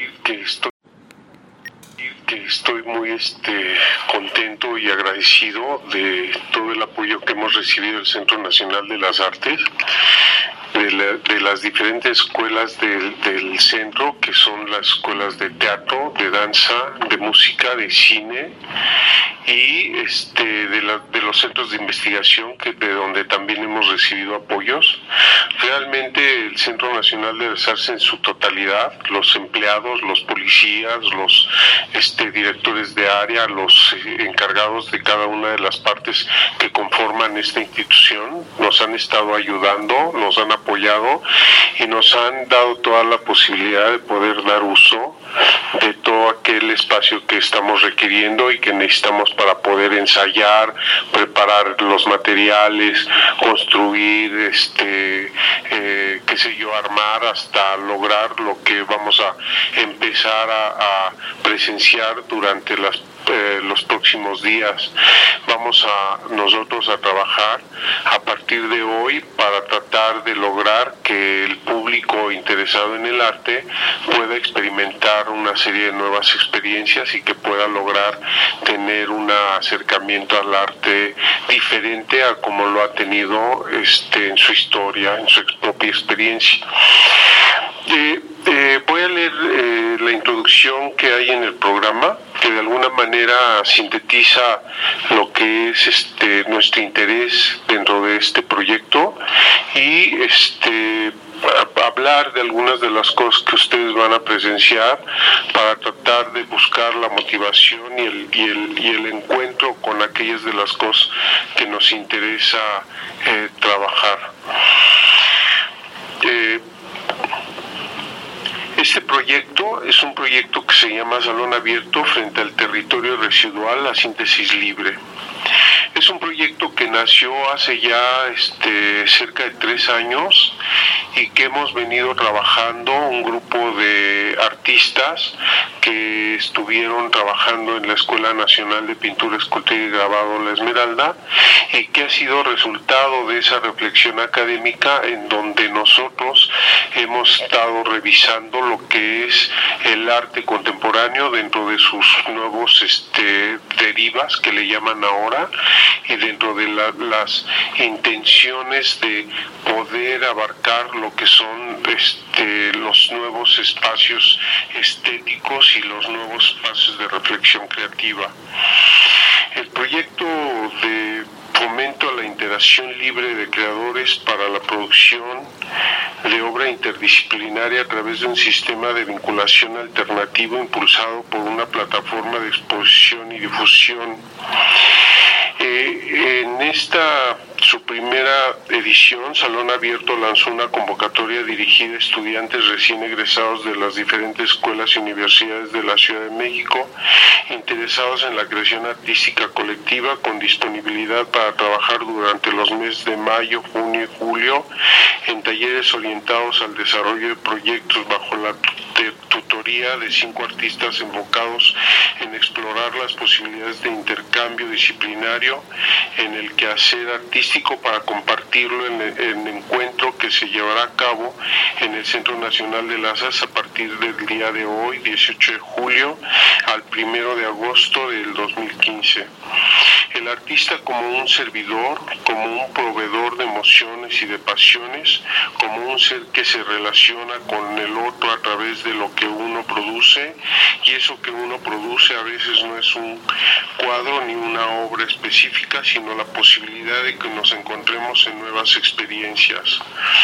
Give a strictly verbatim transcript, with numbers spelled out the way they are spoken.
que estoy que estoy muy este contento y agradecido de todo el apoyo que hemos recibido del Centro Nacional de las Artes, de, la, de las diferentes escuelas del, del centro, que son las escuelas de teatro, de danza, de música, de cine, y este de, la, de los centros de investigación, que de donde también hemos recibido apoyos. Realmente el Centro Nacional de las Artes en su totalidad, los empleados, los policías, los este, directores de área, los eh, encargados de cada una de las partes que conforman esta institución, nos han estado ayudando, nos han apoyado y nos han dado toda la posibilidad de poder dar uso de todo aquel espacio que estamos requiriendo y que necesitamos para poder ensayar, preparar los materiales, construir, este, eh, qué sé yo, armar hasta lograr lo que vamos a empezar a, a presenciar durante las Eh, los próximos días. Vamos a nosotros a trabajar a partir de hoy para tratar de lograr que el público interesado en el arte pueda experimentar una serie de nuevas experiencias y que pueda lograr tener un acercamiento al arte diferente a como lo ha tenido este, en su historia, en su propia experiencia. Eh, eh, voy a leer eh, la introducción que hay en el programa, que de alguna manera sintetiza lo que es este nuestro interés dentro de este proyecto y este a, a hablar de algunas de las cosas que ustedes van a presenciar para tratar de buscar la motivación y el, y el, y el encuentro con aquellas de las cosas que nos interesa eh, trabajar. Eh, Este proyecto es un proyecto que se llama Salón Abierto frente al territorio residual, la síntesis libre. Es un proyecto que nació hace ya este, cerca de tres años y que hemos venido trabajando un grupo de artistas que estuvieron trabajando en la Escuela Nacional de Pintura, Escultura y Grabado La Esmeralda, y que ha sido resultado de esa reflexión académica en donde nosotros hemos estado revisando lo que es el arte contemporáneo dentro de sus nuevos este, derivas que le llaman ahora, y dentro de la, las intenciones de poder abarcar lo que son este, los nuevos espacios estéticos y los nuevos espacios de reflexión creativa. El proyecto de fomento a la interacción libre de creadores para la producción de obra interdisciplinaria a través de un sistema de vinculación alternativo impulsado por una plataforma de exposición y difusión. Eh, en esta, su primera edición, Salón Abierto lanzó una convocatoria dirigida a estudiantes recién egresados de las diferentes escuelas y universidades de la Ciudad de México, interesados en la creación artística colectiva, con disponibilidad para trabajar durante los meses de mayo, junio y julio en talleres orientados al desarrollo de proyectos bajo la tutoría de cinco artistas enfocados en explorar las posibilidades de intercambio disciplinario en el quehacer artístico para compartirlo en el, en el encuentro que se llevará a cabo en el Centro Nacional de las Artes a partir del día de hoy, dieciocho de julio, al primero de agosto del dos mil quince. El artista como un servidor, como un proveedor de emociones y de pasiones, como un ser que se relaciona con el otro a través de lo que uno produce, y eso que uno produce a veces no es un cuadro ni una obra específica, sino la posibilidad de que nos encontremos en nuevas experiencias.